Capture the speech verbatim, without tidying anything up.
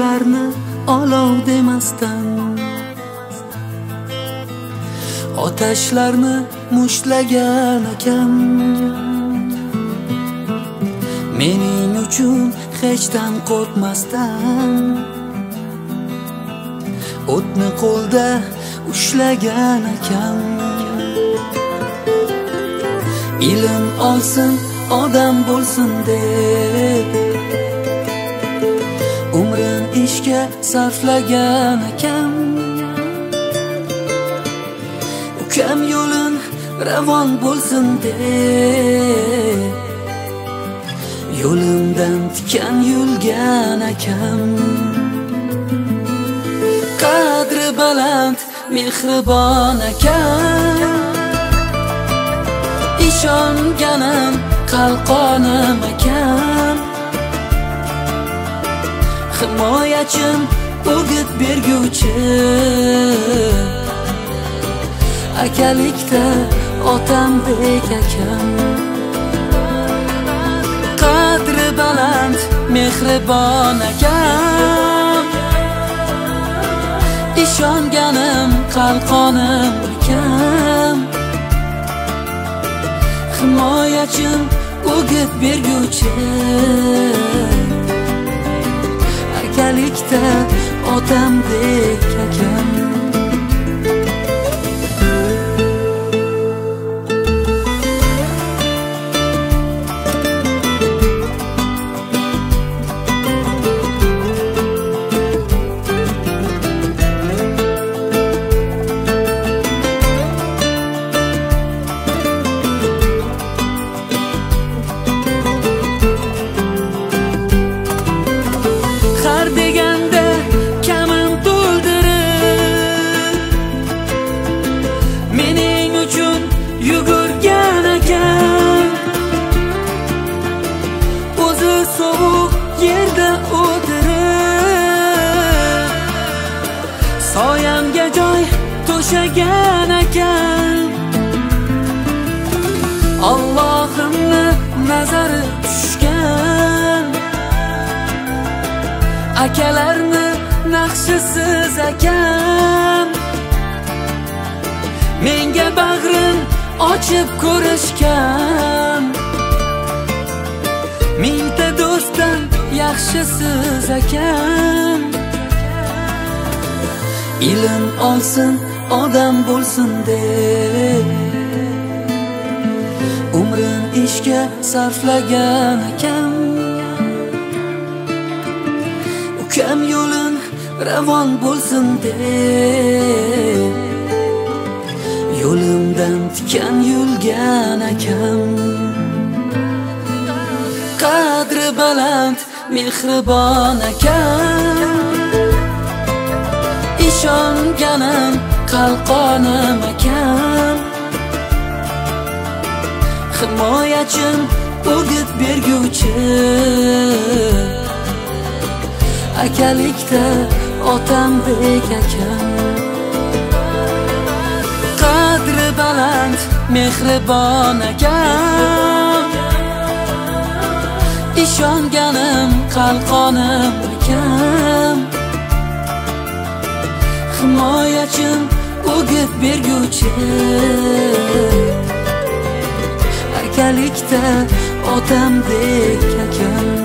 ko'zlarni olov demasdan, otashlarni mushtlagan akam mening uchun hechdan qo'rqmasdan, o'tni qo'lda ushlagan akam ilm olsin odam bo'lsin deb umrin ishga sarflagan akam, ukam yo'lin ravon bo'lsin deb yo'limdan tikan yulgan akam, qadri baland mehribon akam, ishonganim qalqonim akam, himoyachim o'git berguvchi, akalikda otambek akam, qadri baland mehribon akam, ishonganim qalqonim akam, himoyachim o'git berguvchi, akalikda otambek akam. Deganda kamim to'ldirib mening uchun yugurgan akam, o'zi sovuq yerda o'tirib soyamga joy to'shagan akam, Allohimni nazari tushgan akalarni naqshisiz akam, menga bag'rin ochib ko'rishgan, mingta do'stdan yaxshisiz akam, ilm olsin odam bo'lsin deb umrin ishga sarflagan akam, ukam yo'lin ravon bo'lsin deb yo'limdan tikan yulgan akam, qadri baland mehribon akam, ishonganim qalqonim akam, himoyachim o'git berguvchi, akalikda otambek akam, qadri baland mehribon akam, ishonganim qalqonim akam, himoyachim o'git berguvchi, akalikda otambek akam.